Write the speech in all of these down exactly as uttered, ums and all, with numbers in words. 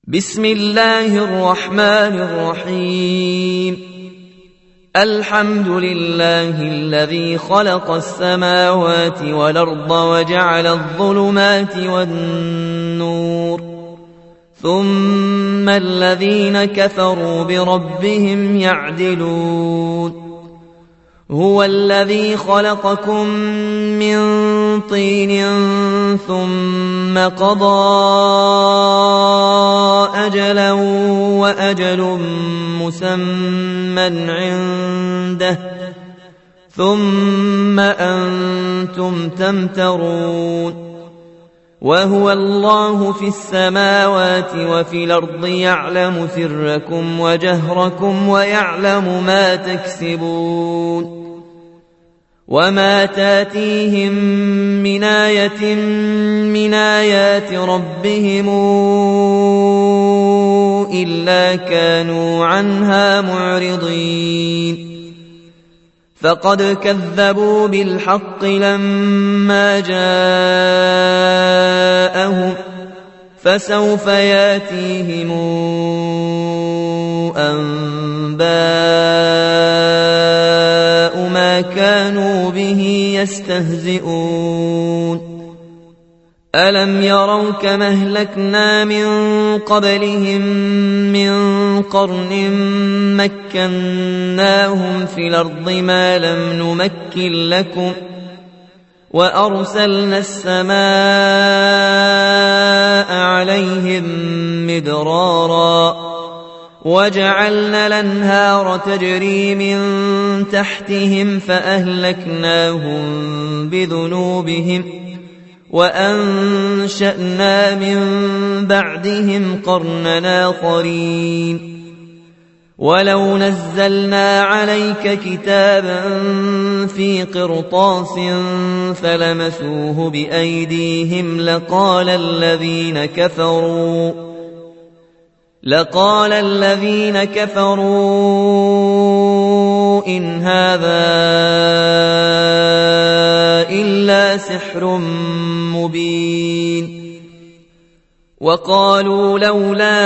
بسم الله الرحمن الرحيم. الحمد لله الذي خلق السماوات والأرض وجعل الظلمات والنور، ثم الذين كفروا بربهم يعدلون. هو الذي خلقكم من طين ثم قضى أجلا وأجل مسمى عنده ثم أنتم تمترون. وهو الله في السماوات وفي الأرض يعلم سركم وجهركم ويعلم ما تكسبون. وما تاتيهم من آية من آيات ربهم إلا كانوا عنها معرضين. فقد كذبوا بالحق لما جاءهم، فسوف ياتيهم أنباء ما كانوا به يستهزئون. ألم يروا كما أهلكنا من قبلهم من قرن مكناهم في الأرض ما لم نمكن لكم، وأرسلنا السماء عليهم مدرارا، وجعلنا الأنهار تجري من تحتهم فأهلكناهم بذنوبهم، وأنشأنا من بعدهم قرنا آخرين. ولو نزلنا عليك كتابا في قرطاس فلمسوه بأيديهم لقال الذين كفروا لقال الذين كفروا إن هذا إلا سحر مبين. وقالوا لولا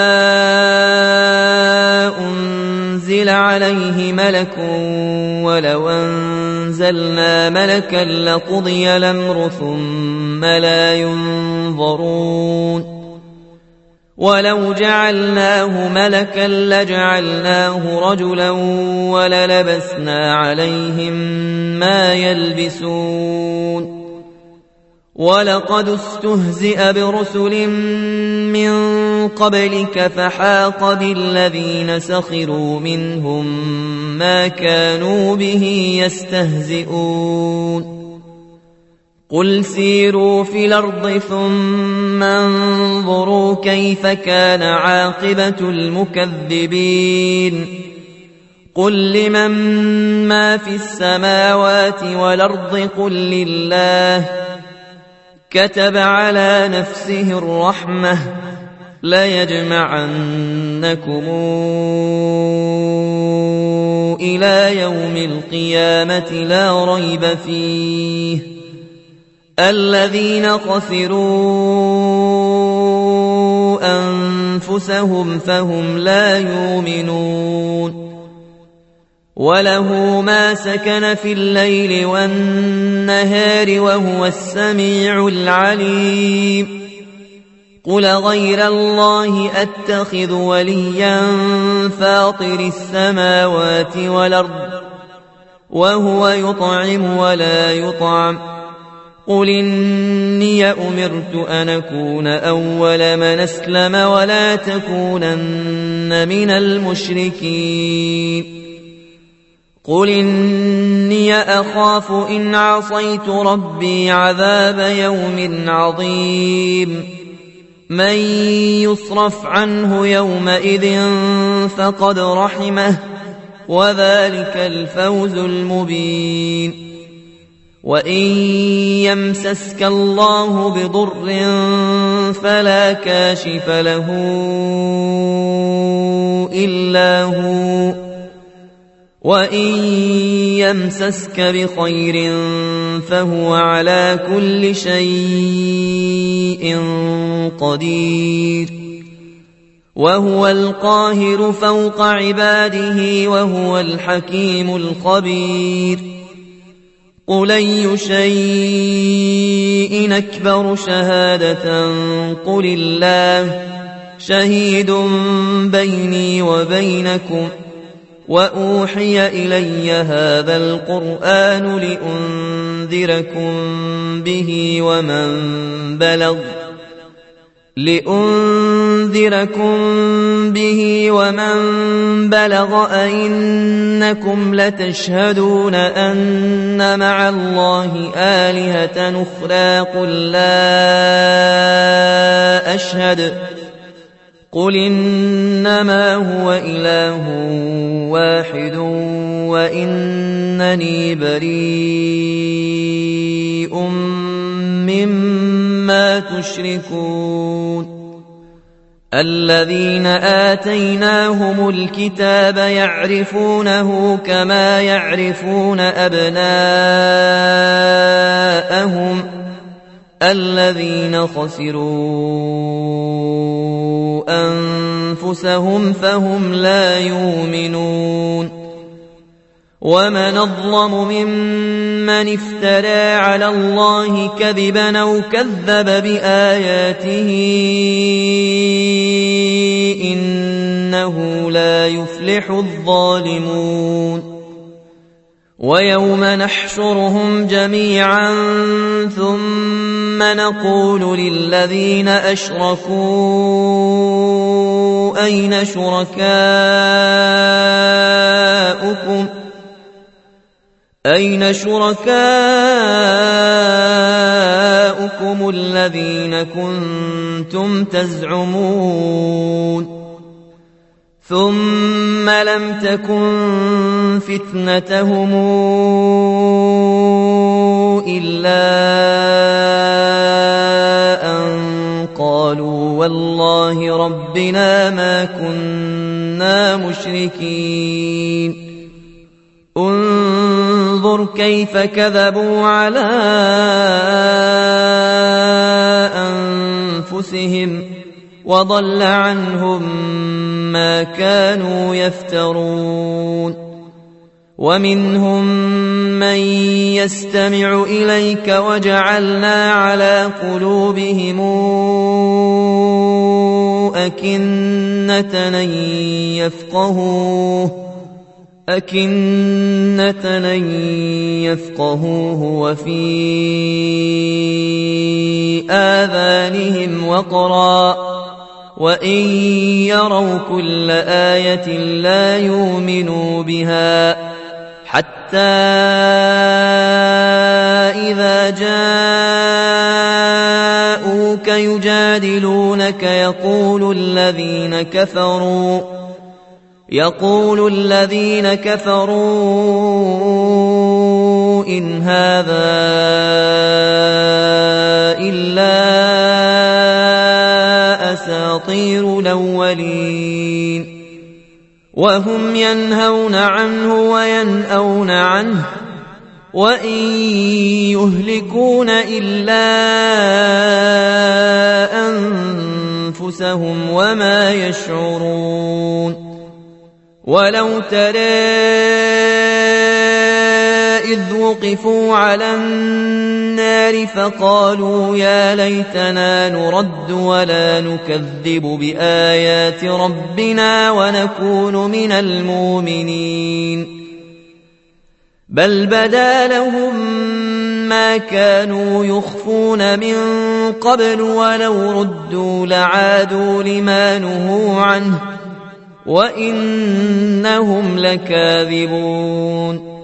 أنزل عليه ملك ولو أنزلنا ملكا لقضي الأمر ثم لا ينظرون. ولو جعلناه ملكا لجعلناه رجلا وللبسنا عليهم ما يلبسون. ولقد استهزئ برسل من قبلك فحاق بالذين سخروا منهم ما كانوا به يستهزئون. قل سيروا في الأرض ثم انظروا كيف كان عاقبة المكذبين. قل لمن ما في السماوات والأرض قل لله. كتب على نفسه الرحمة ليجمعنكم إلى يوم القيامة لا ريب فيه. الذين خسروا أنفسهم فهم لا يؤمنون. وله ما سكن في الليل والنهار وهو السميع العليم. قل غير الله أتخذ وليا فاطر السماوات والأرض وهو يطعم ولا يطعم. قل إني أمرت أن أكون أول من أسلم ولا تكونن من المشركين. قل إني أخاف إن عصيت ربي عذاب يوم عظيم. من يصرف عنه يومئذ فقد رحمه وذلك الفوز المبين. وإن يمسسك الله بضر فلا كاشف له إلا هو، وإن يمسسك بخير فهو على كل شيء قدير. وهو القاهر فوق عباده وهو الحكيم الخبير قل أي شيء أكبر شهادة قل الله شهيد بيني وبينكم وأوحي إلي هذا القرآن لأنذركم به ومن بلغ لأنذركم به ومن بلغ أئنكم لتشهدون أن مع الله آلهة أخرى قل لا أشهد قل إنما هو إله واحد وإنني بريء مما تشركون الذين آتيناهم الكتاب يعرفونه كما يعرفون أبناءهم الذين خسروا أنفسهم فهم لا يؤمنون ومن أظلم ممن افترى على الله كذبا أو كذب بآياته إنه لا يفلح الظالمون ويوم نحشرهم جميعا ثم نقول للذين أشركوا أين شركاؤكم أين شركاؤكم الذين كنتم تزعمون ثم لم تكن فتنتهم إلا أن قالوا والله ربنا ما كنا مشركين انظر كيف كذبوا على أنفسهم وضل عنهم ما كانوا يفترون ومنهم من يستمع إليك وجعلنا على قلوبهم أكنة أن يفقهوه أكنة أن يفقهوه وفي آذانهم وقرا وإن يروا كل آية لا يؤمنوا بها حتى إذا جاءوك يجادلونك يقول الذين كفروا يقول الذين كفروا إن هذا إلا أساطير الأولين وهم ينهون عنه وينأون عنه وإن يهلكون إلا أنفسهم وما يشعرون ولو ترى إذ وقفوا على النار فقالوا يا ليتنا نرد ولا نكذب بآيات ربنا ونكون من المؤمنين بل بدا لهم ما كانوا يخفون من قبل ولو ردوا لعادوا لما نهوا عنه وإنهم لكاذبون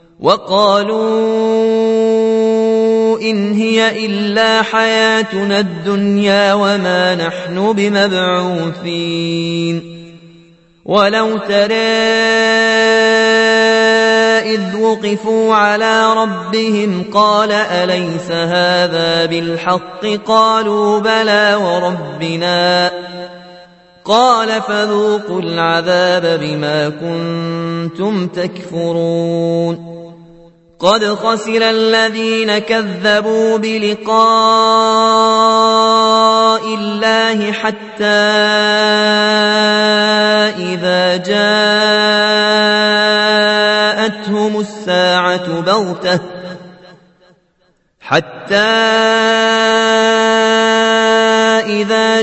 وقالوا إن هي إلا حياتنا الدنيا وما نحن بمبعوثين ولو ترى إذ وقفوا على ربهم قال أليس هذا بالحق قالوا بلى وربنا قال فذوقوا العذاب بما كنتم تكفرون قد خسر الذين كذبوا بلقاء الله حتى جاءتهم الساعة بغتة حتى إذا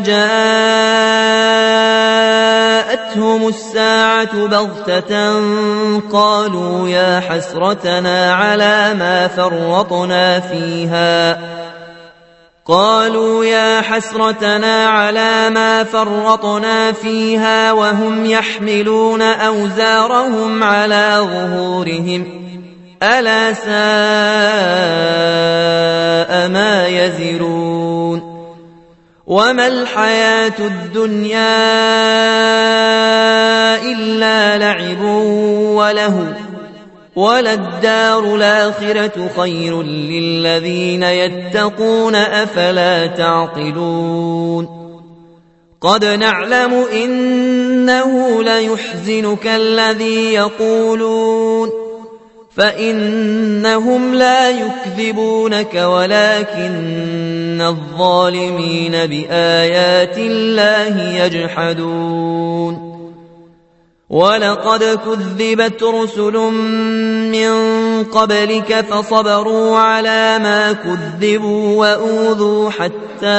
جاءتهم الساعة بغتة قالوا يا حسرتنا على ما فرطنا فيها قالوا يا حسرتنا على ما فرطنا فيها وهم يحملون أوزارهم على ظهورهم ألا ساء ما يزرون وما الحياة الدنيا إلا لعب وله وللدار الآخرة خير للذين يتقون أفلا تعقلون قد نعلم إنه ليحزنك الذي يقولون فإنهم لا يكذبونك ولكن الظالمين بآيات الله يجحدون ولقد كذبت رسل من قبلك فصبروا على ما كذبوا وأوذوا حتى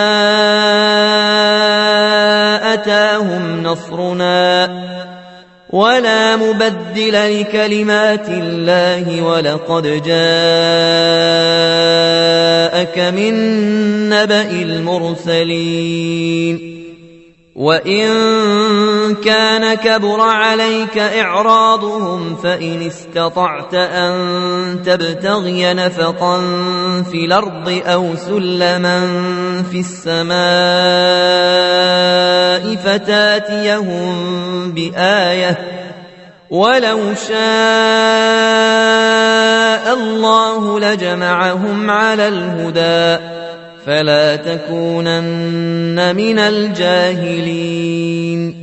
أتاهم نصرنا ولا مبدل لكلمات الله ولقد جاءك من نبأ المرسلين وإن كان كبر عليك إعراضهم فإن استطعت أن تبتغي نفقا في الأرض أو سلما في السماء فتاتيهم بآية ولو شاء الله لجمعهم على الهدى فلا تكونن من الجاهلين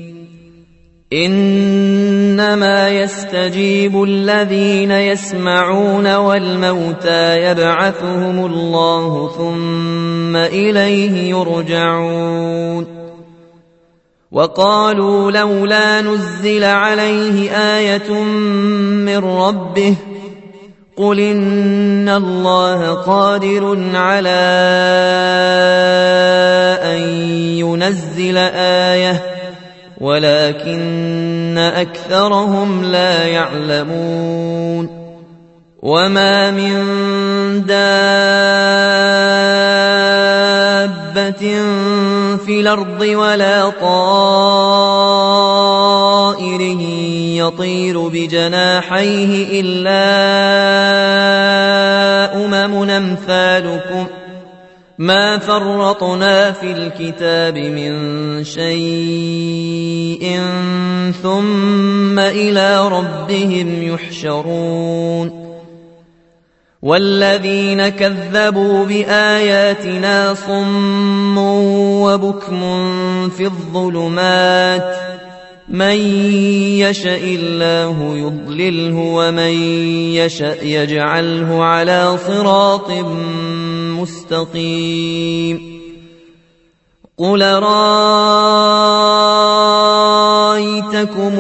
إنما يستجيب الذين يسمعون والموتى يبعثهم الله ثم إليه يرجعون وقالوا لولا نزل عليه آية من ربه قل إن الله قادر على أن ينزل آية ولكن أكثرهم لا يعلمون وما من دابة في الأرض ولا طائر يطير بجناحيه إلا أمم أمثالكم ما فرطنا في الكتاب من شيء ثم إلى ربهم يحشرون والذين كذبوا بآياتنا صم وبكم في الظلمات من يشاء الله يضلله ومن يشاء يجعله على صراط مستقيم قل رأيتكم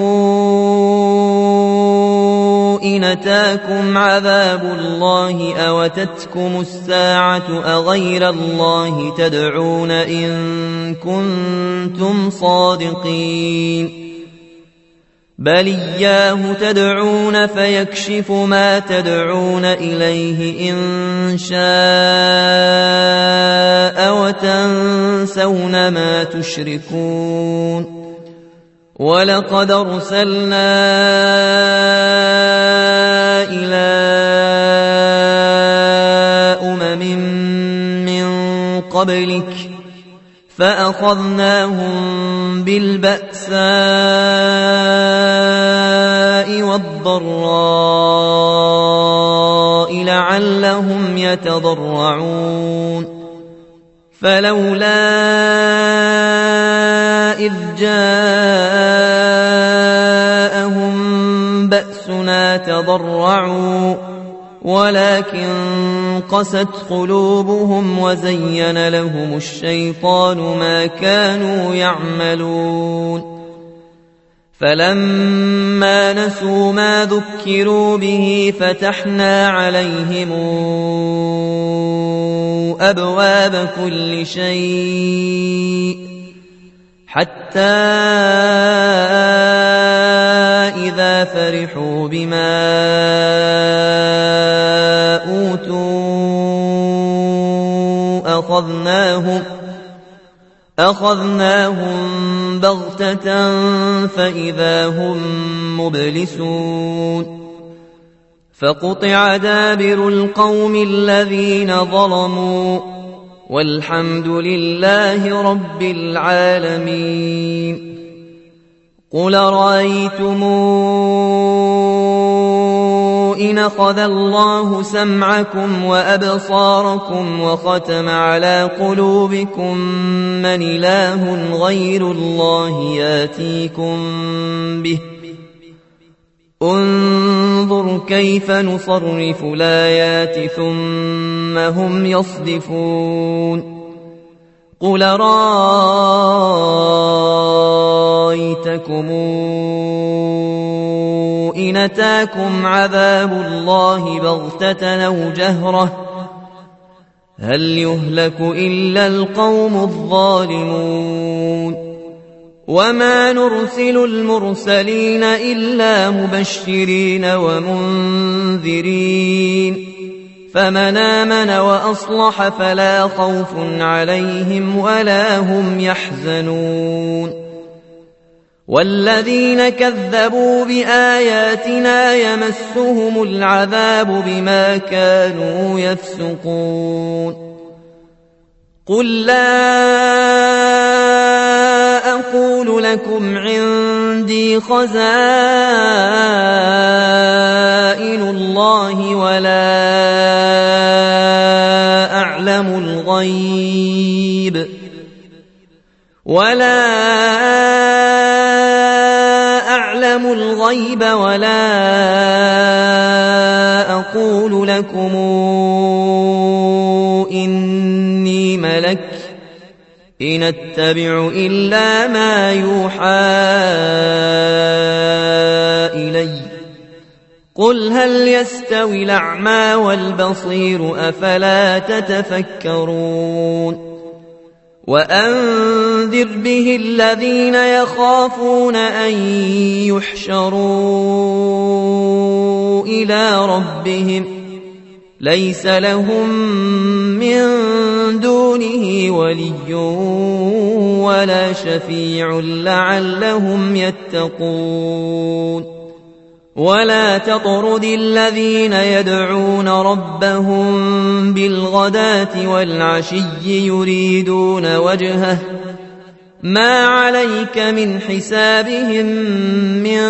إن أتاكم عذاب الله أو أتتكم الساعة أغير الله تدعون إن كنتم صادقين بل إياه تدعون فيكشف ما تدعون إليه إن شاء وتنسون ما تشركون ولقد أرسلنا إلى أمم من قبلك فأخذناهم بالبأساء والضراء لعلهم يتضرعون فلولا إذ جاءهم بأسنا تضرعوا ولكن قست قلوبهم وزين لهم الشيطان ما كانوا يعملون فلما نسوا ما ذكروا به فتحنا عليهم أبواب كل شيء حتى إذا فرحوا بما أوتوا أخذناهم أخذناهم بغتة فإذا هم مبلسون فقطع دابر القوم الذين ظلموا والحمد لله رب العالمين. قل رأيتم إن أخذ الله سمعكم وأبصاركم وختم على قلوبكم من إله غير الله ياتيكم به انظر كيف نصرف الآيات ثم هم يصدفون. قل رأيتكم إن أتاكم عذاب الله بغتة أو جهرة هل يهلك إلا القوم الظالمون. وما نرسل المرسلين إلا مبشرين ومنذرين فمن آمن وأصلح فلا خوف عليهم ولا هم يحزنون. والذين كذبوا بآياتنا يمسهم العذاب بما كانوا يفسقون. قل لا أقول لكم عندي خزائن الله ولا أعلم الغيب ولا أعلم الغيب ولا أقول لكم إني ملك إن أتبع إلا ما يوحى إلي. قل هل يستوي الأعمى والبصير أفلا تتفكرون. وأنذر به الذين يخافون أن يحشروا إلى ربهم ليس لهم من دونه ولي ولا شفيع لعلهم يتقون. ولا تطرد الذين يدعون ربهم بالغداة والعشي يريدون وجهه ما عليك من حسابهم من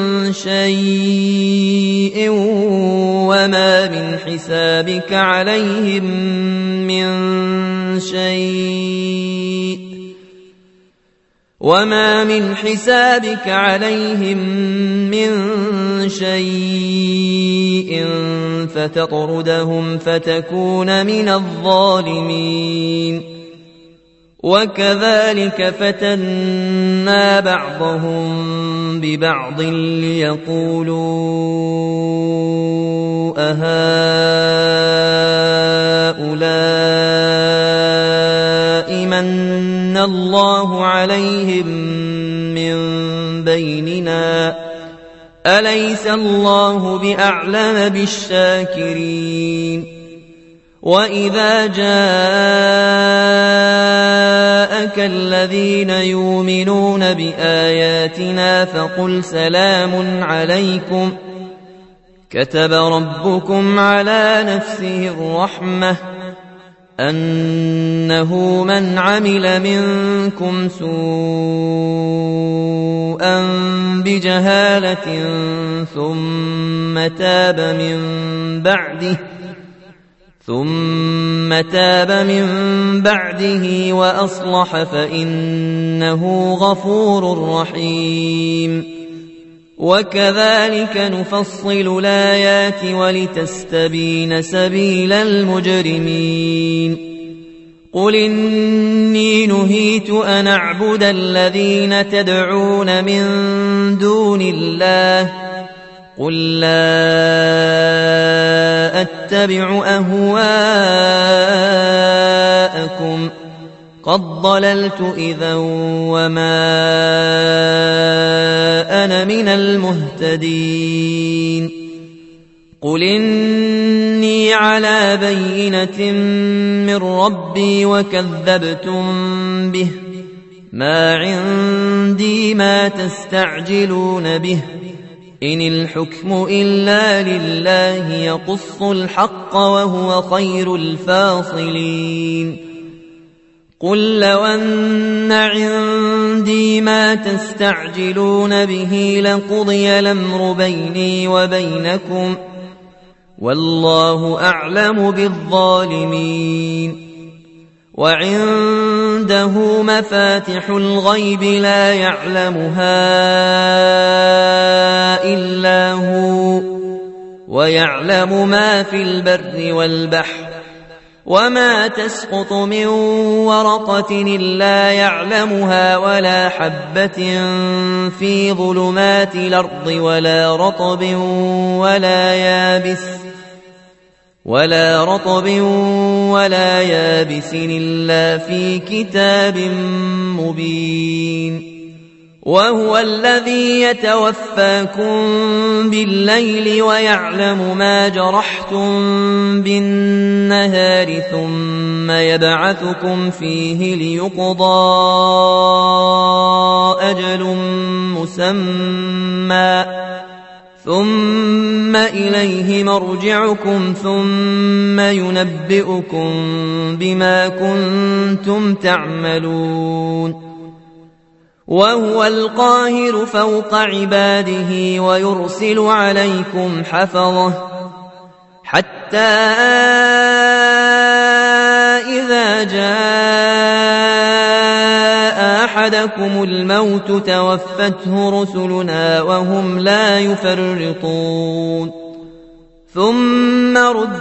شيء وما من حسابك عليهم من شيء وما من حسابك عليهم من شيء فتطردهم فتكون من الظالمين. وكذلك فتنا بعضهم ببعض ليقولوا أهؤلاء من الله عليهم من بيننا أليس الله بأعلم بالشاكرين. وإذا جاءك الذين يؤمنون بآياتنا فقل سلام عليكم كتب ربكم على نفسه الرحمة أنه من عمل منكم سوءا بجهالة ثم تاب من بعده ثم تاب من بعده وأصلح فإنه غفور رحيم. وكذلك نفصل الآيات ولتستبين سبيل المجرمين. قل إني نهيت أن أعبد الذين تدعون من دون الله قل لا أتبع أهواءكم قد ضللت إذا وما أنا من المهتدين قل إني على بينة من ربي وكذبتم به ما عندي ما تستعجلون به إن الحكم إلا لله يقص الحق وهو خير الفاصلين قل لو أن عندي ما تستعجلون به لقضي الأمر بيني وبينكم والله أعلم بالظالمين وعنده مفاتح الغيب لا يعلمها إلا هو ويعلم ما في البر والبحر وما تسقط من ورقة إلا يعلمها ولا حبة في ظلمات الأرض ولا رطب ولا يابس ولا رطب ولا يابس إلا في كتاب مبين وهو الذي يتوفاكم بالليل ويعلم ما جرحتم بالنهار ثم يبعثكم فيه ليقضى أجل مسمى ثم إليه مرجعكم ثم ينبئكم بما كنتم تعملون وهو القاهر فوق عباده ويرسل عليكم حفظه حتى إذا جاء أحدكم الموت توفته رسلنا وهم لا يفرطون ثم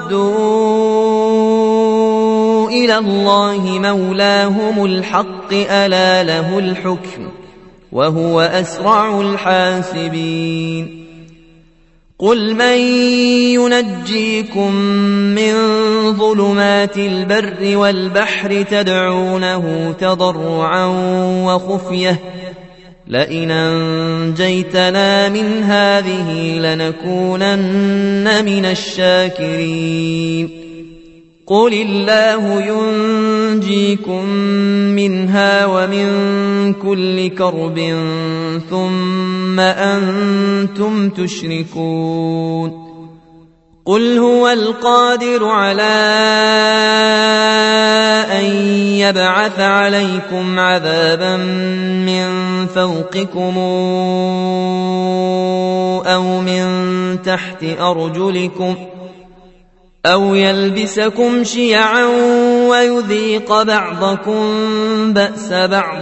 ردوا إلى الله مولاهم الحق ألا له الحكم وهو أسرع الحاسبين قل من ينجيكم من ظلمات البر والبحر تدعونه تضرعا وخفية لئن أنجيتنا من هذه لنكونن من الشاكرين قل الله ينجيكم منها ومن كل كرب ثم أنتم تشركون قل هو القادر على أن يبعث عليكم عذابا من فوقكم أو من تحت أرجلكم أو يلبسكم شيعا ويذيق بعضكم بأس بعض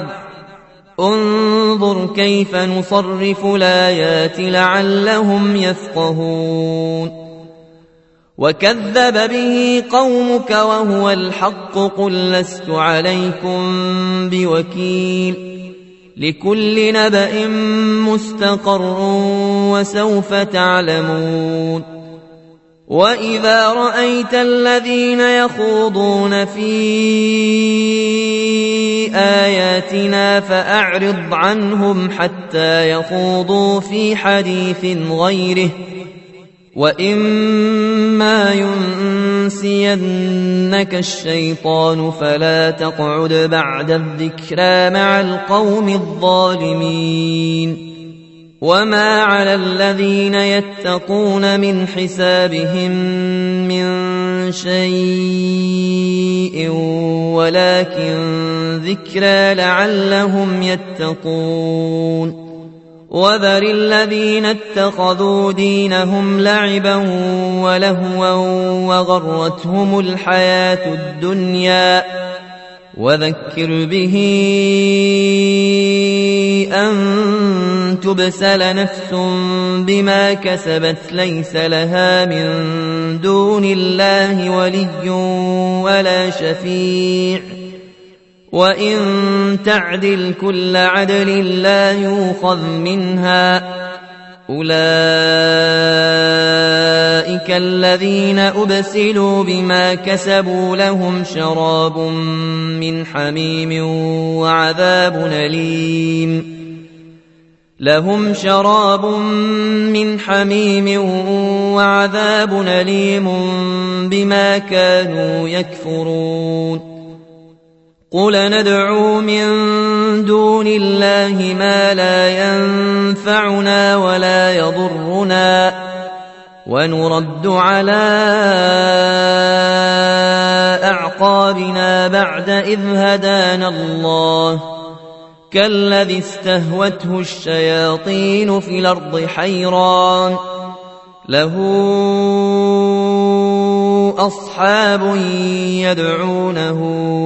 انظر كيف نصرف الآيات لعلهم يفقهون وكذب به قومك وهو الحق قل لست عليكم بوكيل لكل نبأ مستقر وسوف تعلمون وإذا رأيت الذين يخوضون في آياتنا فأعرض عنهم حتى يخوضوا في حديث غيره وإما ينسينك الشيطان فلا تقعد بعد الذكرى مع القوم الظالمين وما على الذين يتقون من حسابهم من شيء ولكن ذكرى لعلهم يتقون وذر الذين اتخذوا دينهم لعبا ولهوا وغرتهم الحياة الدنيا وذكر به أن تبسل نفس بما كسبت ليس لها من دون الله ولي ولا شفيع وإن تعدل كل عدل لا يؤخذ منها أولئك الذين أبسلوا بما كسبوا لهم شراب من حميم وعذاب أليم لهم شراب من حميم وعذاب أليم بما كانوا يكفرون قل ندعو من دون الله ما لا ينفعنا ولا يضرنا ونرد على أعقابنا بعد إذ هدانا الله كالذي استهوته الشياطين في الأرض حيران له أصحاب يدعونه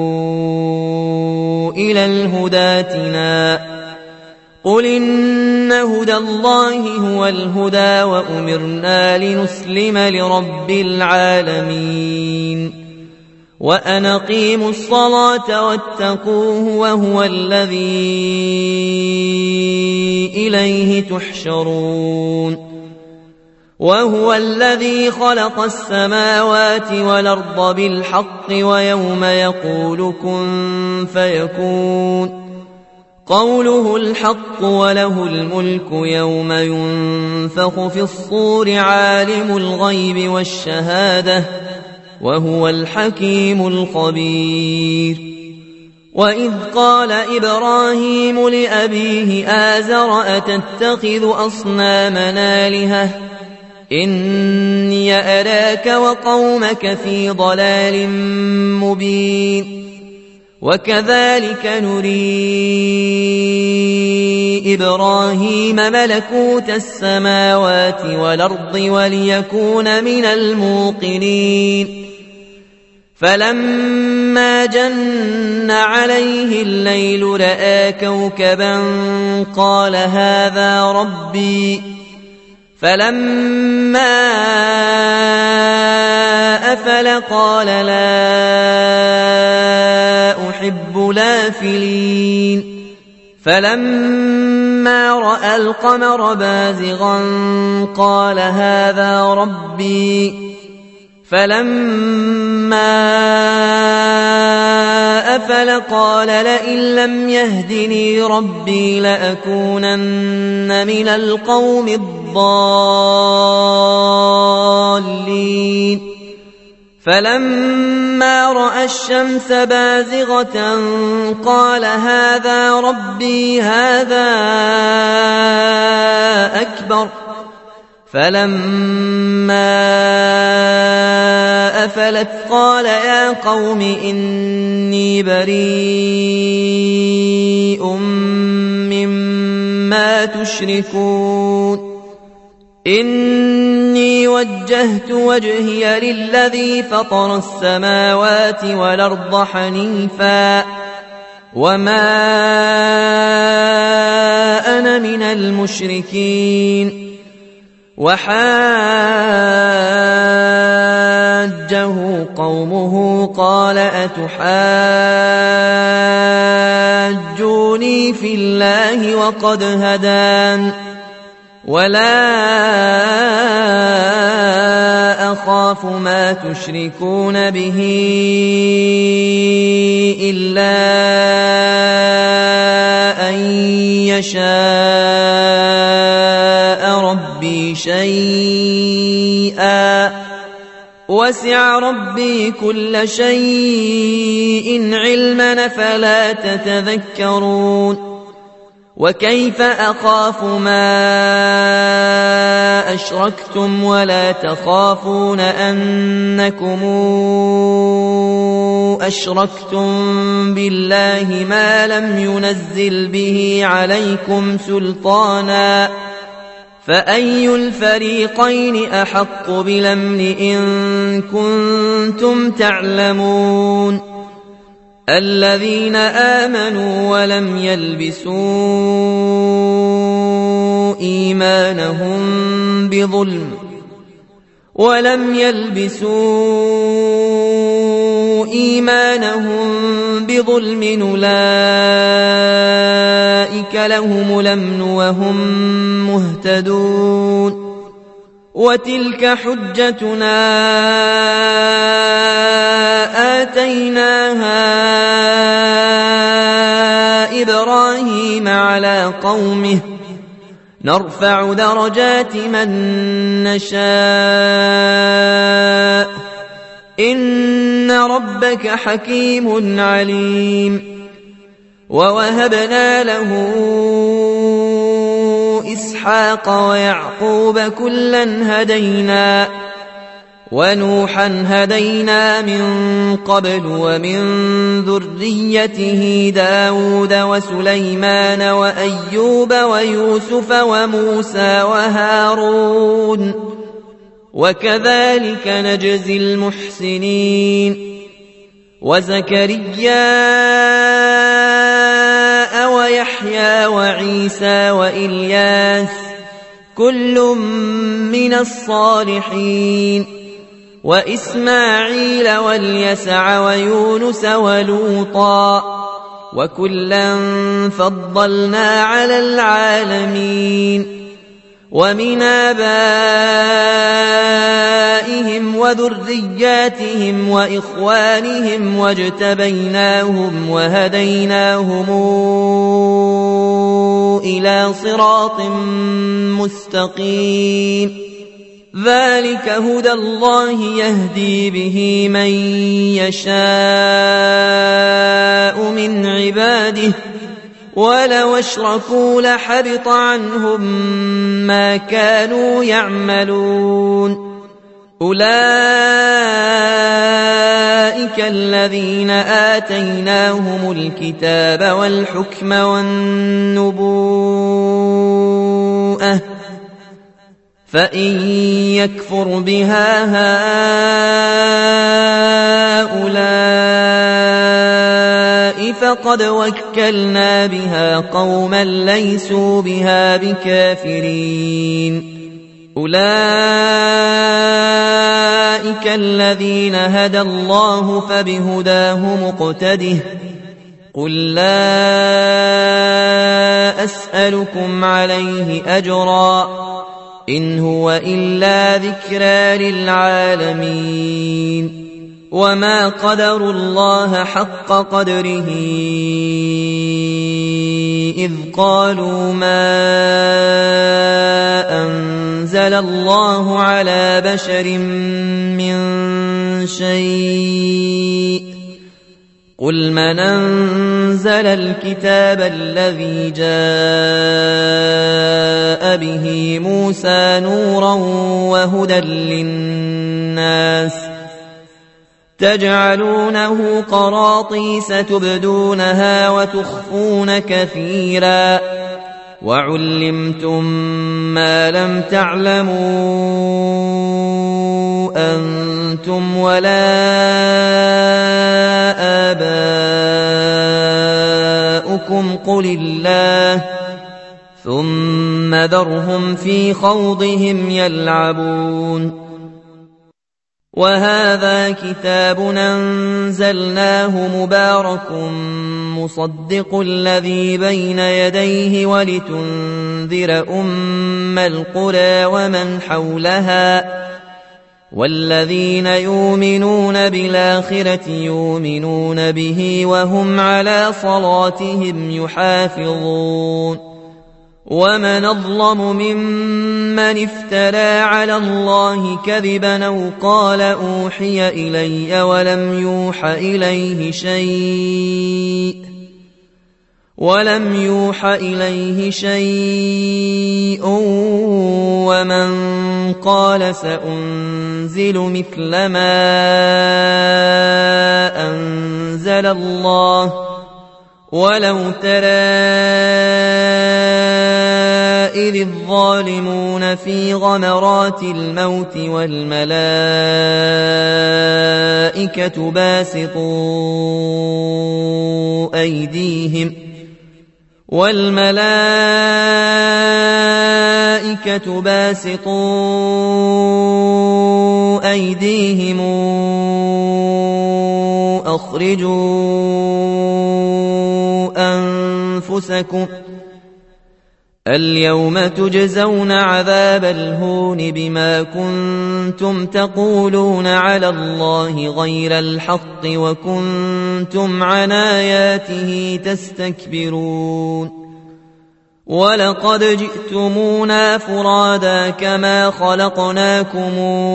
إلى الهدى ائتنا قل إن هدى الله هو الهدى وأمرنا لنسلم لرب العالمين وأن أقيموا الصلاة واتقوه وهو الذي إليه تحشرون وهو الذي خلق السماوات والأرض بالحق ويوم يقول كن فيكون قوله الحق وله الملك يوم ينفخ في الصور عالم الغيب والشهادة وهو الحكيم الخبير وإذ قال إبراهيم لأبيه آزر أتتخذ أصنامنا آلهة إني أراك وقومك في ضلال مبين وكذلك نري إبراهيم ملكوت السماوات والأرض وليكون من الموقنين فلما جن عليه الليل رأى كوكبا قال هذا ربي فلما أفل قال لا أحب الآفلين فلما رأى القمر بازغا قال هذا ربي فلما أفل قال لئن لم يهدني ربي لأكونن من القوم الضالين فلما رأى الشمس بازغة قال هذا ربي هذا أكبر فلما أفلت قال يا قوم إني بريء مما تشركون إني وجهت وجهي للذي فطر السماوات والأرض حنيفا وما أنا من المشركين وحاجه قومه قال أتحاجوني في الله وقد هدان ولا أخاف ما تشركون به إلا أن يشاء ربي شيئا وسع ربي كل شيء علما فلا تتذكرون وكيف أخاف ما أشركتم ولا تخافون أنكم أشركتم بالله ما لم ينزل به عليكم سلطانا فأي الفريقين أحق بالأمن إن كنتم تعلمون الذين آمنوا ولم يلبسوا إيمانهم بظلم ولم يلبسوا إيمانهم بظلم أولئك لهم الأمن وهم مهتدون وتلك حجتنا آتيناها إبراهيم على قومه نرفع درجات من نشاء إن ربك حكيم عليم ووهبنا له إسحاق ويعقوب كلا هدينا ونوحا هدينا من قبل ومن ذريته داود وسليمان وأيوب ويوسف وموسى وهارون وكذلك نجزي المحسنين وزكريا ويحيى وعيسى وإلياس كل من الصالحين وإسماعيل واليسع ويونس ولوطا وكلا فضلنا على العالمين ومن آبائهم وذرياتهم وإخوانهم واجتبيناهم وهديناهم إلى صراط مستقيم ذلك هدى الله يهدي به من يشاء من عباده ولو اشركوا لحبط عنهم ما كانوا يعملون أولئك الذين آتيناهم الكتاب والحكم والنبوءة فإن يكفر بها هؤلاء فقد وكلنا بها قوما ليسوا بها بكافرين أولئك الذين هدى الله فبهداه مقتده قل لا أسألكم عليه أجرا إن هو إلا ذكرى للعالمين وما قدروا الله حق قدره إذ قالوا ما أنزل الله على بشر من شيء قل من أنزل الكتاب الذي جاء به موسى نورا وهدى للناس تجعلونه قراطيس تبدونها وتخفون كثيرا وعلمتم ما لم تعلموا أنتم ولا آباؤكم قل الله ثم ذرهم في خوضهم يلعبون وهذا كتاب أنزلناه مبارك مصدق الذي بين يديه ولتنذر أم القرى ومن حولها والذين يؤمنون بالآخرة يؤمنون به وهم على صلاتهم يحافظون ومن أظلم ممن افترى على الله كذبا أو قال أوحي إلي ولم يوح إليه شيء ولم يوح إليه شيء ومن قال سأنزل مثل ما أنزل الله ولو ترى إذ الظالمون في غمرات الموت والملائكة والملائكة باسطوا أيديهم والملائكة باسطوا أيديهم أخرجوا أنفسكم اليوم تجزون عذاب الهون بما كنتم تقولون على الله غير الحق وكنتم عن آياته تستكبرون ولقد جئتمونا فرادا كما خلقناكم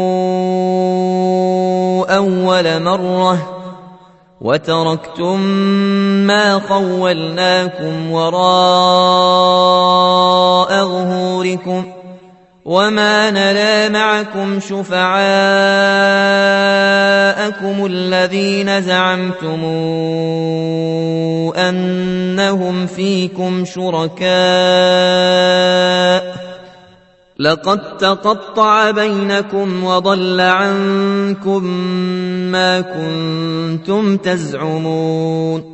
أول مرة وتركتم ما خولناكم وراء ظهوركم وما نرى معكم شفعاءكم الذين زعمتم أنهم فيكم شركاء لقد تقطع بينكم وضل عنكم ما كنتم تزعمون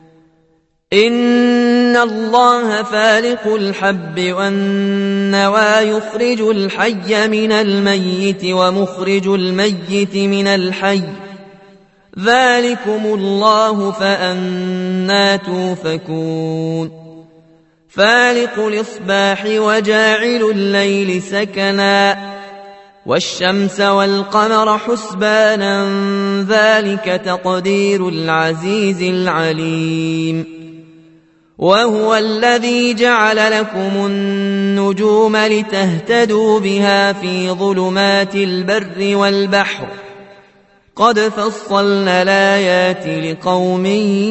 إن الله فالق الحب والنوى يخرج الحي من الميت ومخرج الميت من الحي ذلكم الله فأنى توفكون فالق الإصباح وجاعل الليل سكنا والشمس والقمر حسبانا ذلك تقدير العزيز العليم وهو الذي جعل لكم النجوم لتهتدوا بها في ظلمات البر والبحر قد فصلنا الآيات لقوم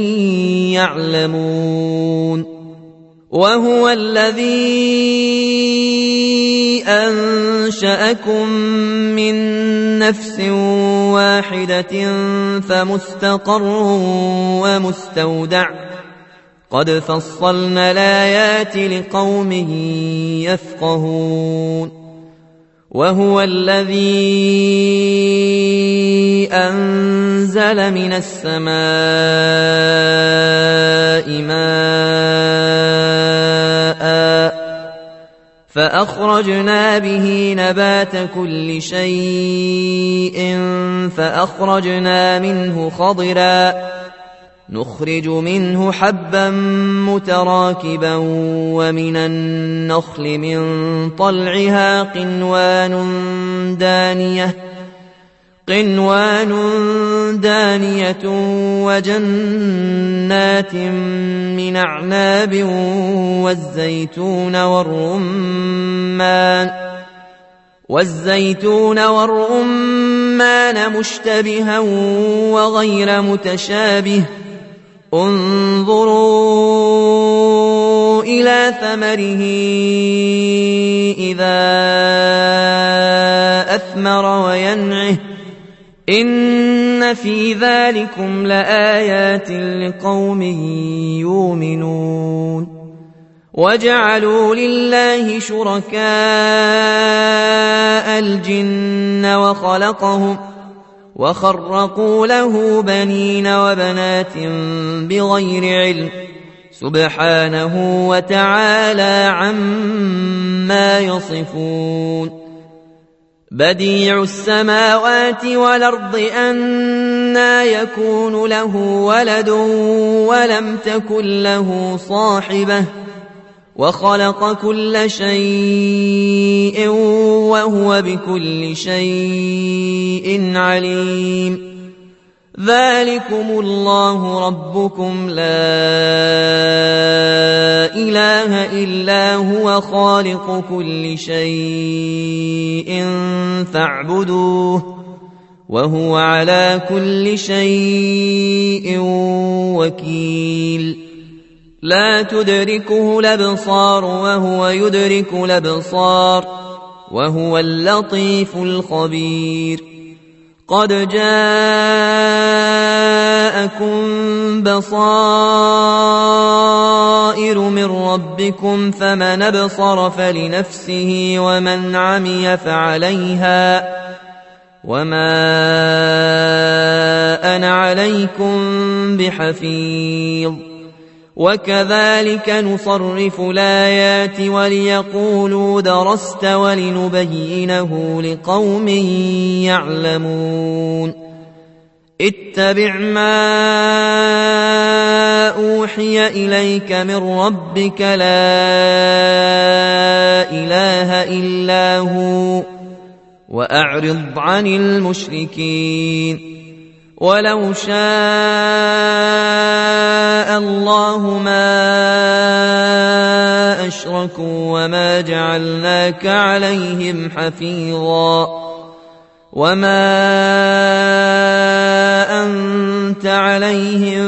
يعلمون وهو الذي أنشأكم من نفس واحدة فمستقر ومستودع قد فصلنا الآيات لقوم يفقهون وهو الذي أنزل من السماء ماء فأخرجنا به نبات كل شيء فأخرجنا منه خضرا نخرج منه حبا متراكبا ومن النخل من طلعها قنوان دانية قنوان دانية وجنات من أعناب والزيتون والرمان والزيتون والرمان مشتبها وغير متشابه انظروا إلى ثمره إذا أثمر وينعه إن في ذلكم لآيات لقوم يؤمنون وجعلوا لله شركاء الجن وخلقهم وخرقوا له بنين وبنات بغير علم سبحانه وتعالى عما يصفون بديع السماوات والأرض أنى يكون له ولد ولم تكن له صاحبة وخلق كل شيء وهو بكل شيء عليم ذلكم الله ربكم لا إله إلا هو خالق كل شيء فاعبدوه وهو على كل شيء وكيل لا تدركه الأبصار وهو يدرك الأبصار وهو اللطيف الخبير قد جاءكم بصائر من ربكم فمن أبصر فلنفسه ومن عمي فعليها وما أنا عليكم بحفيظ وكذلك نصرف الآيات وليقولوا درست ولنبينه لقوم يعلمون اتبع ما أوحي إليك من ربك لا إله إلا هو وأعرض عن المشركين ولو شاء الله ما أشركوا وما جعلناك عليهم حفيظا وما أنت عليهم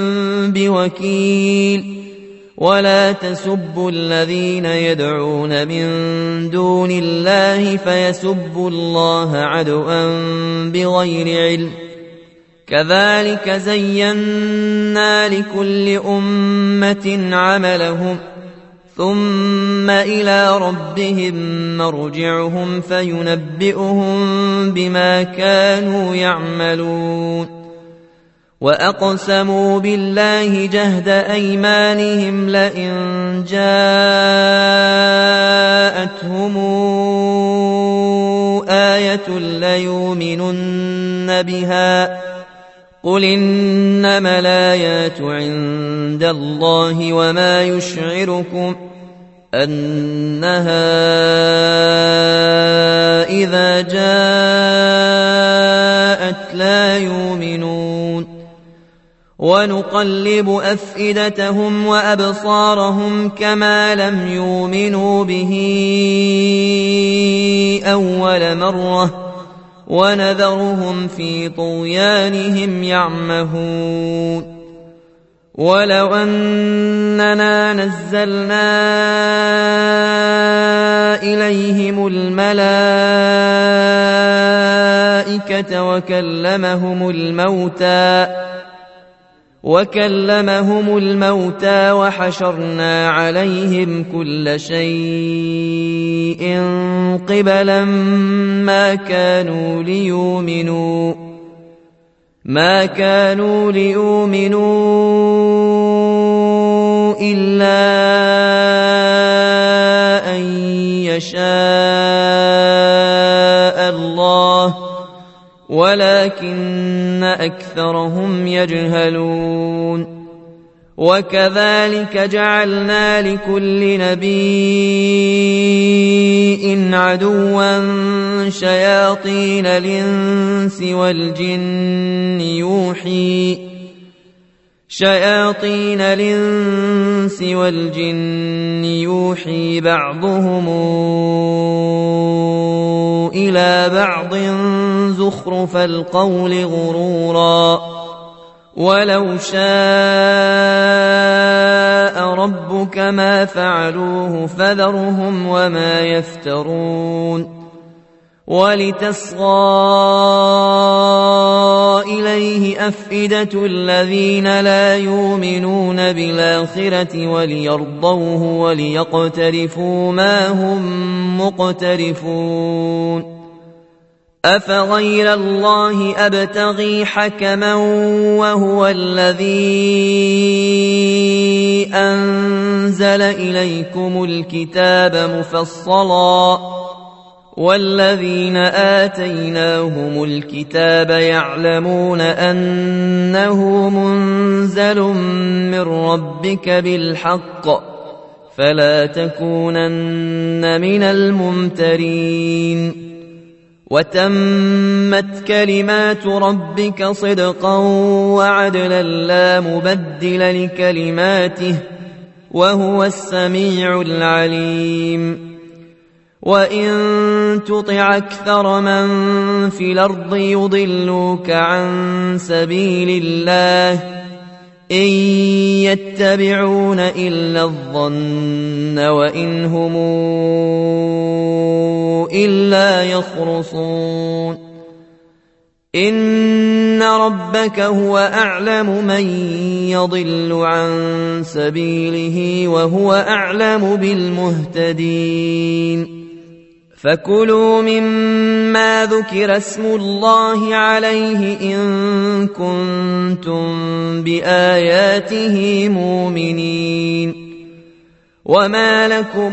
بوكيل ولا تسبوا الذين يدعون من دون الله فيسبوا الله عدوا بغير علم كذلك زينا لكل أمة عملهم ثم إلى ربهم مرجعهم فينبئهم بما كانوا يعملون وأقسموا بالله جهد أيمانهم لئن جاءتهم آية ليؤمنن بها قل إنما الآيات عند الله وما يشعركم أنها إذا جاءت لا يؤمنون ونقلب أفئدتهم وأبصارهم كما لم يؤمنوا به أول مرة ونذرهم في طغيانهم يعمهون ولو أننا نزلنا إليهم الملائكة وكلمهم الموتى وكلمهم الموتى وحشرنا عليهم كل شيء قبلا ما كانوا ليؤمنوا ما كانوا ليؤمنوا إلا أن يشاء الله ولكن أكثرهم يجهلون وكذلك جعلنا لكل نبي عدوا شياطين الإنس والجن يوحي شياطين الإنس والجن يوحي بعضهم إلى بعض زخرف القول غرورا ولو شاء ربك ما فعلوه فذرهم وما يفترون ولتصغى إليه أفئدة الذين لا يؤمنون بالآخرة وليرضوه وليقترفوا ما هم مقترفون أفغير الله أبتغي حكما وهو الذي أنزل إليكم الكتاب مفصلا والذين آتيناهم الكتاب يعلمون أنه منزل من ربك بالحق فلا تكونن من الممترين وتمت كلمات ربك صدقا وعدلا لا مبدل لكلماته وهو السميع العليم وإن تطع أكثر من في الأرض يضلوك عن سبيل الله إن يتبعون إلا الظن وإن هم إلا يخرصون إن ربك هو أعلم من يضل عن سبيله وهو أعلم بالمهتدين فكلوا مما ذكر اسم الله عليه إن كنتم بآياته مؤمنين وما لكم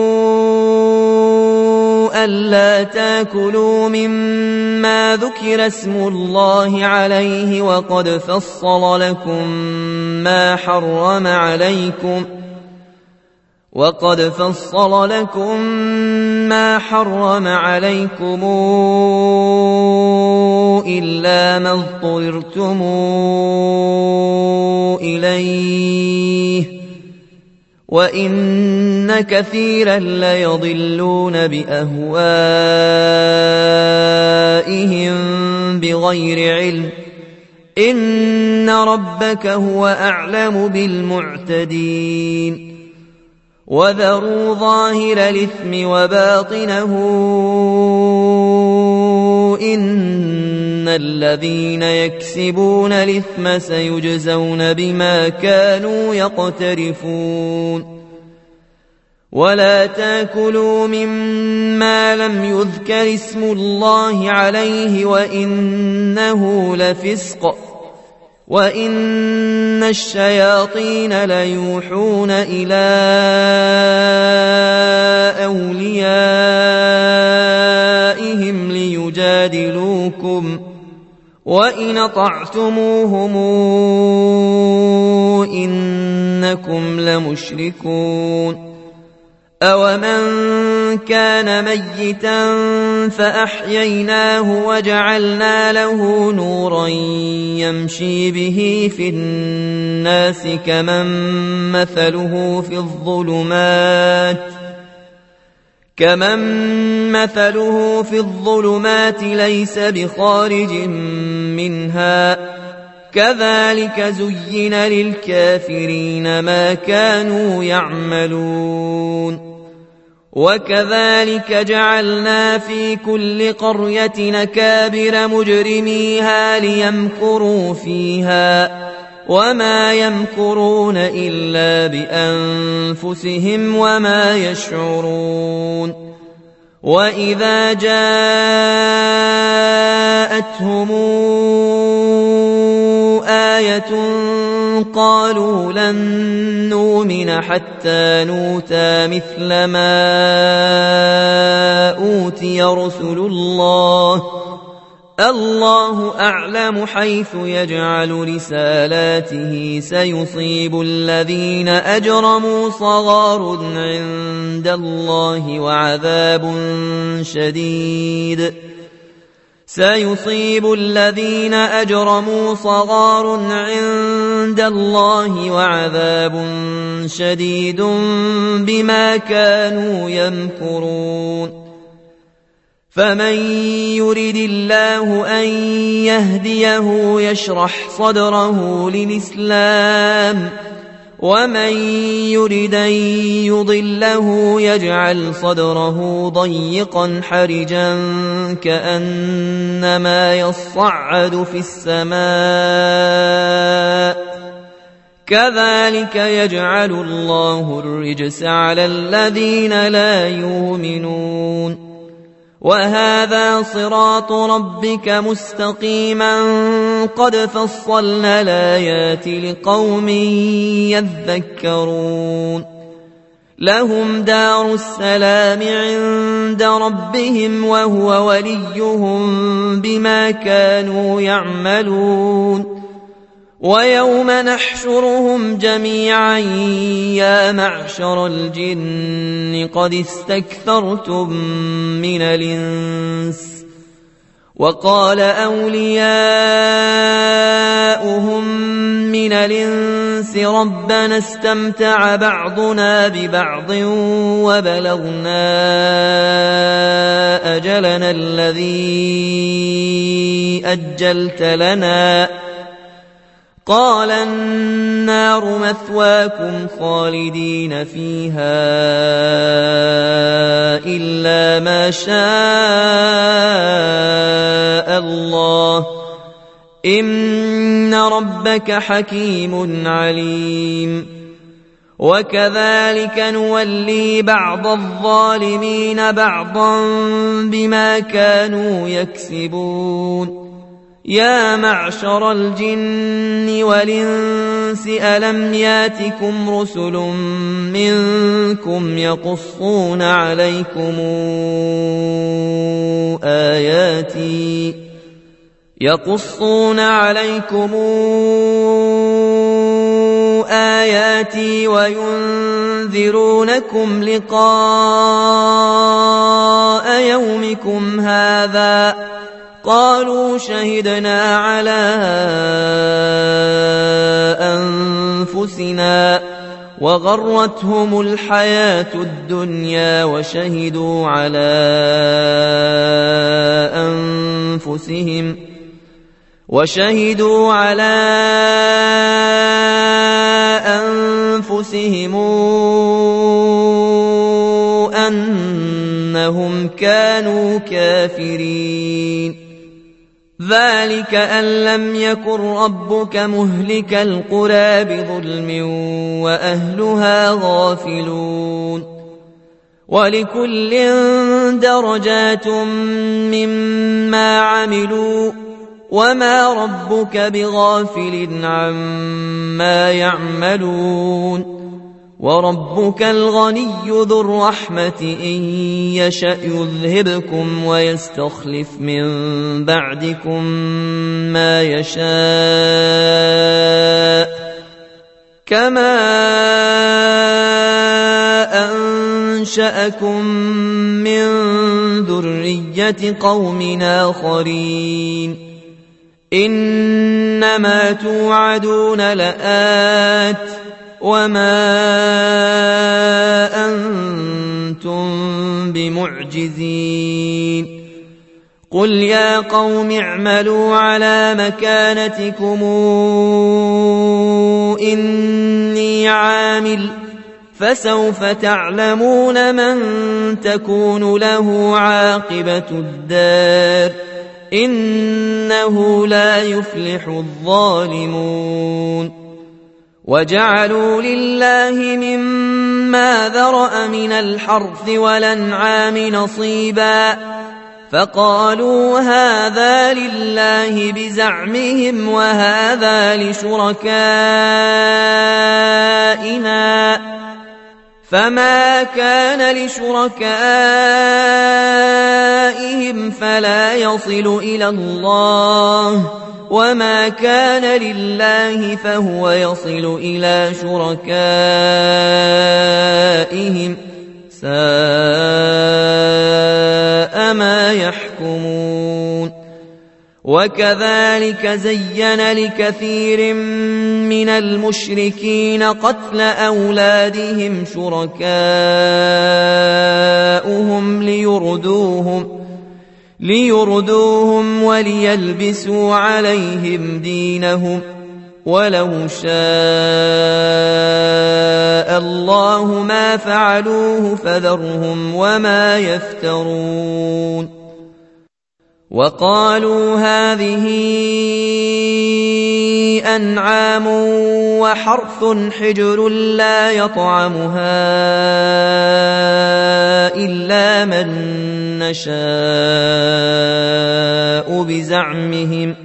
ألا تاكلوا مما ذكر اسم الله عليه وقد فصل لكم ما حرم عليكم وقد فصل لكم ما حرم عليكم إلا ما اضطررتم إليه وإن كثيرا ليضلون بأهوائهم بغير علم إن ربك هو أعلم بالمعتدين وذروا ظاهر الإثم وباطنه إن الذين يكسبون الإثم سيجزون بما كانوا يقترفون ولا تاكلوا مما لم يذكر اسم الله عليه وإنه لفسق وإن الشياطين ليوحون إلى أوليائهم ليجادلوكم وإن أطعتموهم إنكم لمشركون أومن كان ميتا فأحييناه وجعلنا له نورا يمشي به في الناس كمن مثله في الظلمات كمن مثله في الظلمات ليس بخارج منها كذلك زين للكافرين ما كانوا يعملون وكذلك جعلنا في كل قرية نكابر مجرميها ليمكروا فيها وما يمكرون إلا بأنفسهم وما يشعرون وإذا جاءتهم آية قالوا لن نؤمن حتى نؤتى مثل ما أوتي رسل الله الله أعلم حيث يجعل رسالاته سيصيب الذين أجرموا صغار عند الله وعذاب شديد سيصيب الذين أجرموا صغار عند الله وعذاب شديد بما كانوا يمكرون فمن يرد الله أن يهديه يشرح صدره للإسلام ومن يرد أن يضله يجعل صدره ضيقا حرجا كأنما يصعد في السماء كذلك يجعل الله الرجس على الذين لا يؤمنون وهذا صراط ربك مستقيما قد فصلنا الآيات لقوم يذكرون لهم دار السلام عند ربهم وهو وليهم بما كانوا يعملون ويوم نحشرهم جميعا يا معشر الجن قد استكثرتم من الإنس وقال أولياؤهم من الإنس ربنا استمتع بعضنا ببعض وبلغنا أجلنا الذي أجلت لنا قال النار مثواكم خالدين فيها إلا ما شاء الله إن ربك حكيم عليم وكذلك نولي بعض الظالمين بعضا بما كانوا يكسبون يا معشر الجن والإنس ألم ياتكم رسل منكم يقصون عليكم آياتي يقصون عليكم آياتي وينذرونكم لقاء يومكم هذا قالوا شهدنا على أنفسنا وغرتهم الحياة الدنيا وشهدوا على أنفسهم وشهدوا على أنفسهم أنهم كانوا كافرين ذلك أن لم يكن ربك مهلك القرى بظلم وأهلها غافلون ولكل درجات مما عملوا وما ربك بغافل عما يعملون وربك الغني ذو الرحمة إن يشأ يذهبكم ويستخلف من بعدكم ما يشاء كما أنشأكم من ذرية قوم آخرين إنما توعدون لآت وما أنتم بمعجزين قل يا قوم اعملوا على مكانتكم إني عامل فسوف تعلمون من تكون له عاقبة الدار إنه لا يفلح الظالمون وجعلوا لله مما ذرأ من الحرث والأنعام نصيبا فقالوا هذا لله بزعمهم وهذا لشركائنا فما كان لشركائهم فلا يصل إلى الله وما كان لله فهو يصل إلى شركائهم ساء ما يحكمون وكذلك زين لكثير من المشركين قتل أولادهم شركاؤهم ليردوهم ليردوهم وليلبسوا عليهم دينهم ولو شاء الله ما فعلوه فذرهم وما يفترون وقالوا هذه أنعام وحرث حجر لا يطعمها إلا من نشاء بزعمهم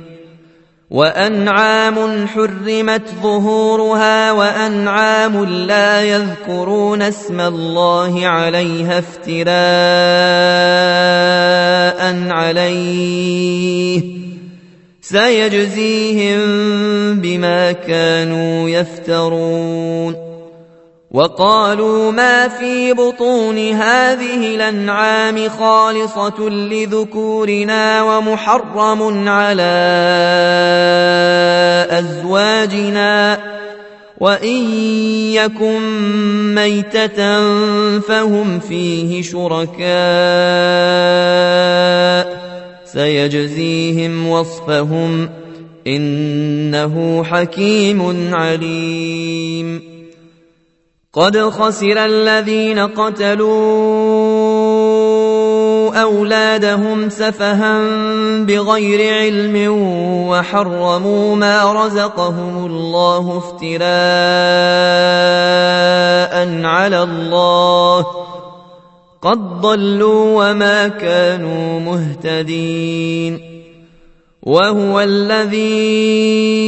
وأنعام حرمت ظهورها وأنعام لا يذكرون اسم الله عليها افتراء عليه سيجزيهم بما كانوا يفترون وقالوا ما في بطون هذه الأنعام خالصة لذكورنا ومحرم على أزواجنا وإن يكن ميتة فهم فيه شركاء سيجزيهم وصفهم إنه حكيم عليم قد خسر الذين قتلوا أولادهم سفها بغير علم وحرموا ما رزقهم الله افتراء على الله قد ضلوا وما كانوا مهتدين وهو الذي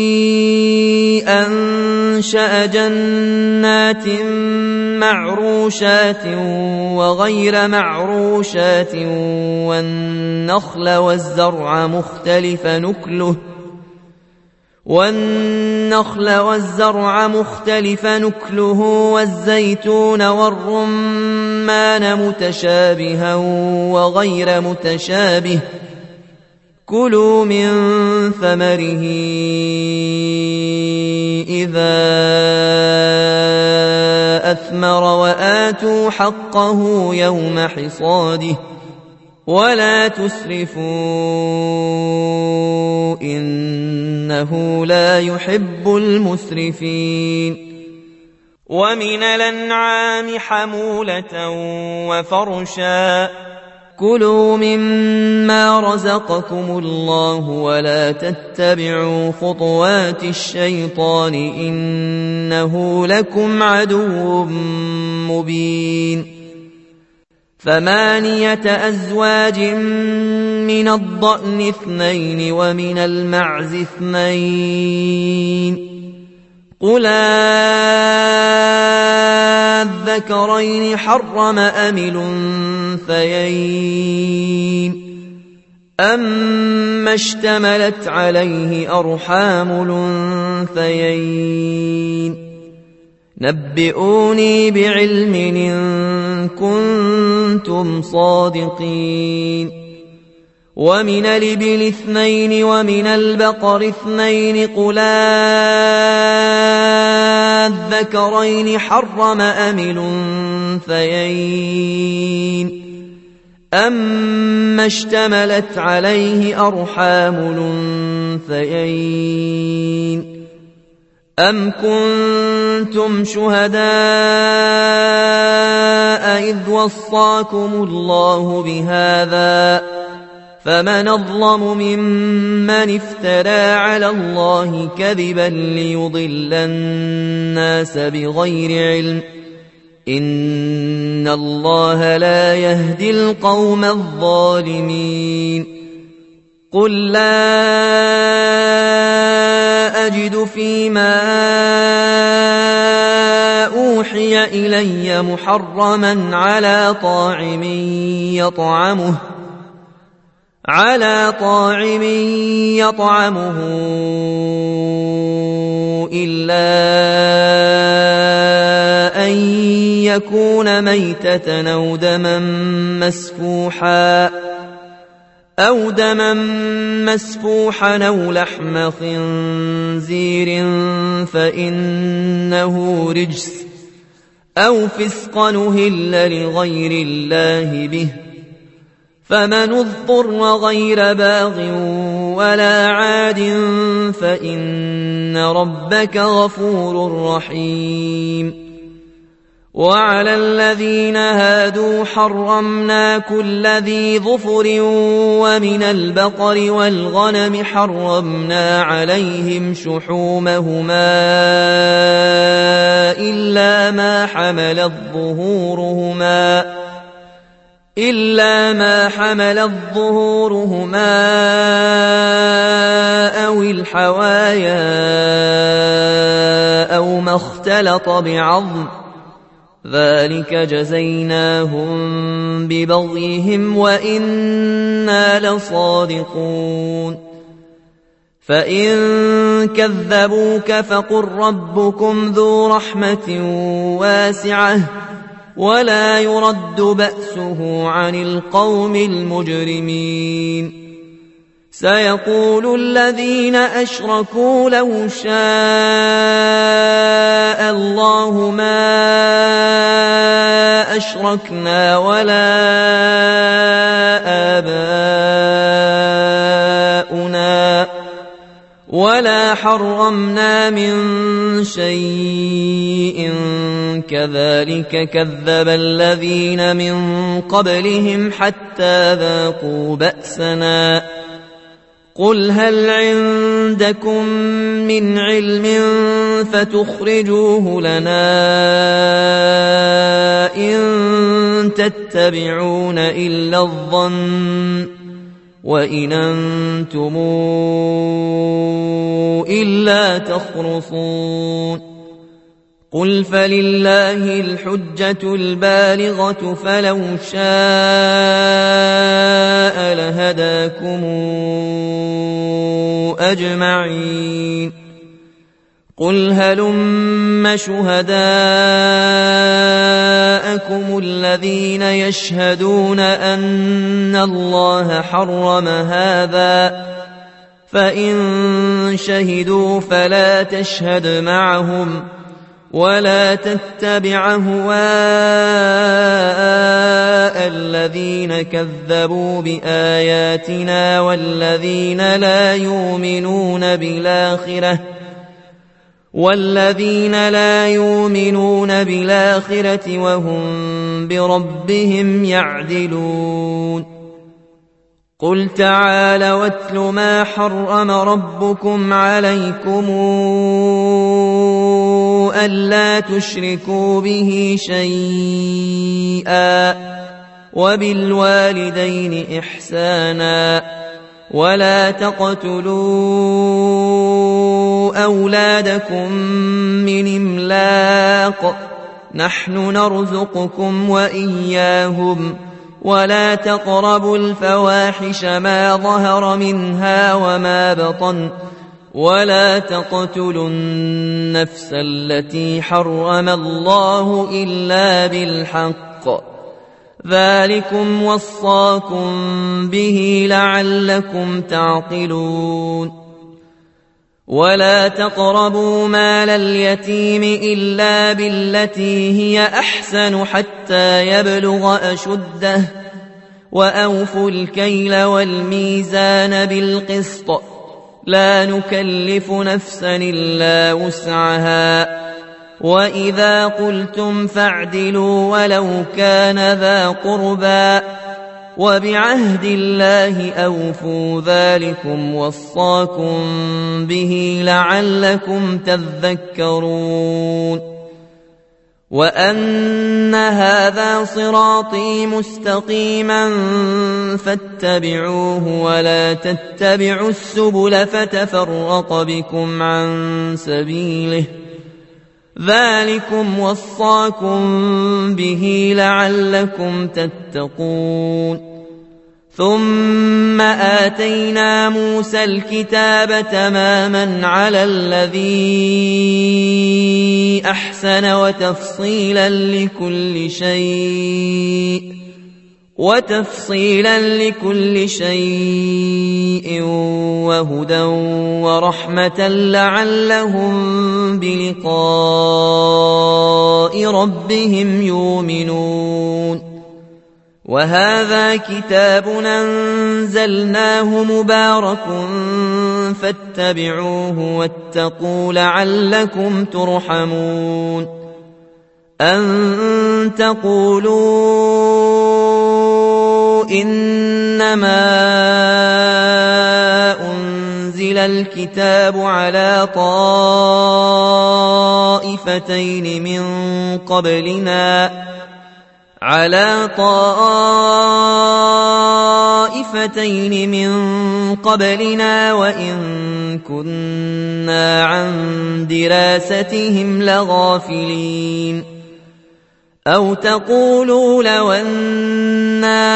أنشأ جنات معروشات وغير معروشات والنخل والزرع مختلف نكله والنخل والزرع مختلف نكله والزيتون والرمان متشابها وغير متشابه كلوا من ثمره إذا أثمر وآتوا حقه يوم حصاده ولا تسرفوا إنه لا يحب المسرفين ومن الأنعام حمولة وفرشا كلوا مما رزقكم الله ولا تتبعوا خطوات الشيطان إنه لكم عدو مبين ثمانية أزواج من الضأن اثنين ومن المعز اثنين قل الذكرين حرم أم الأنثيين أما اشتملت عليه أرحام الأنثيين نبئوني بعلم إن كنتم صادقين ومن الإبل اثنين ومن البقر اثنين قل الذكرين حرم أم الأنثيين أما اشتملت عليه أرحام الأنثيين أم كنتم شهداء إذ وصاكم الله بهذا فمن أظلم ممن افترى على الله كذبا ليضل الناس بغير علم إن الله لا يهدي القوم الظالمين قل لا أجد فيما أوحي إلي محرما على طاعم يطعمه على طاعم يطعمه إلا أن يكون ميتة أو دما مسفوحا أو دما مسفوحا أو لحم خنزير فإنه رجس أو فسقا أهل لغير الله به فمن اضطر غير باغ ولا عاد فإن ربك غفور رحيم وعلى الذين هادوا حرمنا كل ذي ظفر ومن البقر والغنم حرمنا عليهم شحومهما إلا ما حملت ظهورهما إلا ما حملت ظهورهما أو الحوايا أو ما اختلط بعظم ذلك جزيناهم ببغيهم وإنا لصادقون فإن كذبوك فقل ربكم ذو رحمة واسعة ولا يرد بأسه عن القوم المجرمين سيقول الذين أشركوا لو شاء الله ما أشركنا ولا آباؤنا ولا حرمنا من شيء كذلك كذب الذين من قبلهم حتى ذاقوا بأسنا قل هل عندكم من علم فتخرجوه لنا إن تتبعون إلا الظن وإن أنتم إلا تخرصون قل فلله الحجة البالغة فلو شاء لهداكم أجمعين قل هلم شهداءكم الذين يشهدون أن الله حرم هذا فإن شهدوا فلا تشهد معهم ولا تتبع هواء الذين كذبوا بآياتنا والذين لا يؤمنون بالآخرة والذين لا يؤمنون بالآخرة وهم بربهم يعدلون قل تعالوا واتل ما حرم ربكم عليكم ألا تشركوا به شيئا وبالوالدين إحسانا ولا تقتلوا أولادكم من إملاق نحن نرزقكم وإياهم ولا تقربوا الفواحش ما ظهر منها وما بطن ولا تقتلوا النفس التي حرم الله إلا بالحق ذلكم وصاكم به لعلكم تعقلون ولا تقربوا مال اليتيم إلا بالتي هي أحسن حتى يبلغ أشده وأوفوا الكيل والميزان بالقسط لا نكلف نفسا إلا وسعها وإذا قلتم فاعدلوا ولو كان ذا قربى وبعهد الله أوفوا ذلكم وصاكم به لعلكم تذكرون وأن هذا صراطي مستقيما فاتبعوه ولا تتبعوا السبل فتفرق بكم عن سبيله ذلكم وصاكم به لعلكم تتقون ثم آتينا موسى الكتاب تماما على الذي أحسن وتفصيلا لكل شيء وتفصيلا لكل شيء وهدى ورحمة لعلهم بلقاء ربهم يؤمنون وهذا كتاب أنزلناه مبارك فاتبعوه واتقوا لعلكم ترحمون أن تقولوا إنما أنزل الكتاب على طائفتين من قبلنا على طائفتين من قبلنا وإن كنا عن دراستهم لغافلين أو تقولوا لو أنا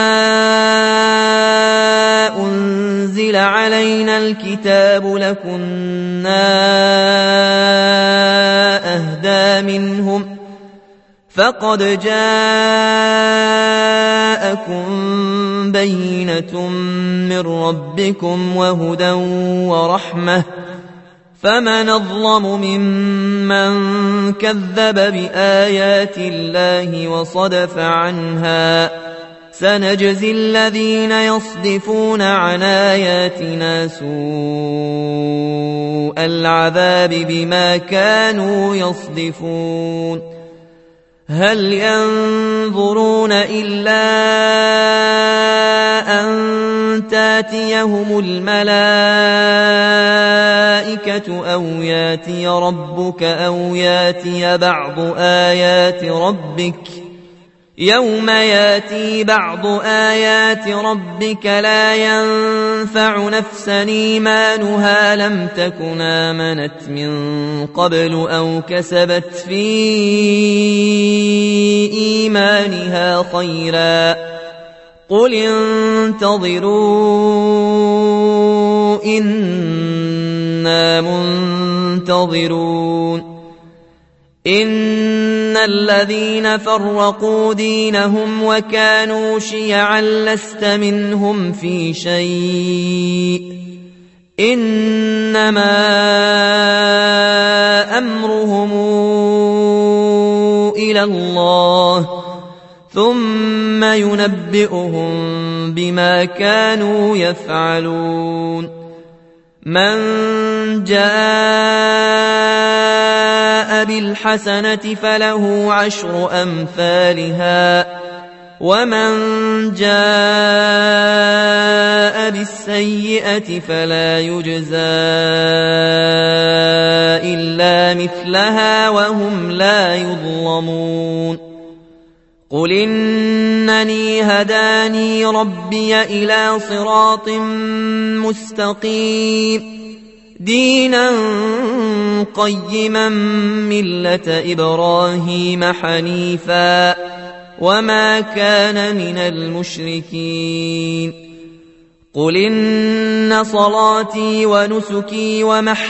أنزل علينا الكتاب لكنا أهدى منهم فقد جاءكم بينة من ربكم وهدى ورحمة فمن أظلم ممن كذب بآيات الله وصدف عنها سنجزي الذين يصدفون عن آياتنا سوء العذاب بما كانوا يصدفون هل ينظرون إلا أن تاتيهم الملائكة أو ياتي ربك أو ياتي بعض آيات ربك يوم ياتي بعض آيات ربك لا ينفع نفسا إيمانها لم تكن آمنت من قبل أو كسبت في إيمانها خيرا قل انتظروا إنا منتظرون إن الذين فرقوا دينهم وكانوا شيعا لست منهم في شيء إنما أمرهم إلى الله ثم ينبئهم بما كانوا يفعلون من جاء بالحسنة فله عشر أمثالها ومن جاء بالسيئة فلا يجزى إلا مثلها وهم لا يظلمون قل إنني هداني ربي إلى صراط مستقيم دينا قيما ملة إبراهيم حنيفا وما كان من المشركين قل إن صلاتي ونسكي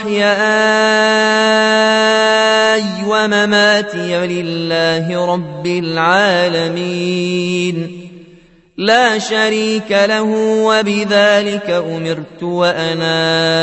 ومحياي ومماتي لله رب العالمين لا شريك له وبذلك أمرت وأنا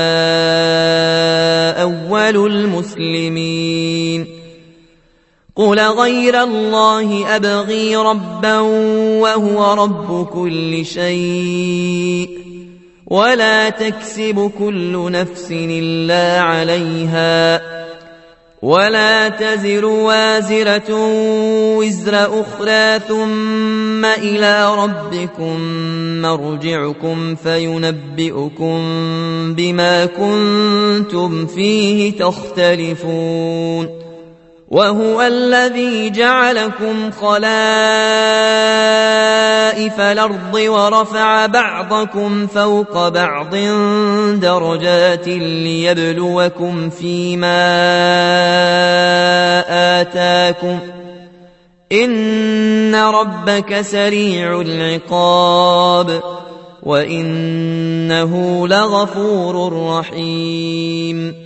أول المسلمين قل غير الله أبغي ربا وهو رب كل شيء ولا تكسب كل نفس إلا عليها ولا تزر وازرة وزر أخرى ثم إلى ربكم مرجعكم فينبئكم بما كنتم فيه تختلفون وهو الذي جعلكم خلائف الأرض ورفع بعضكم فوق بعض درجات ليبلوكم فيما آتاكم إن ربك سريع العقاب وإنه لغفور رحيم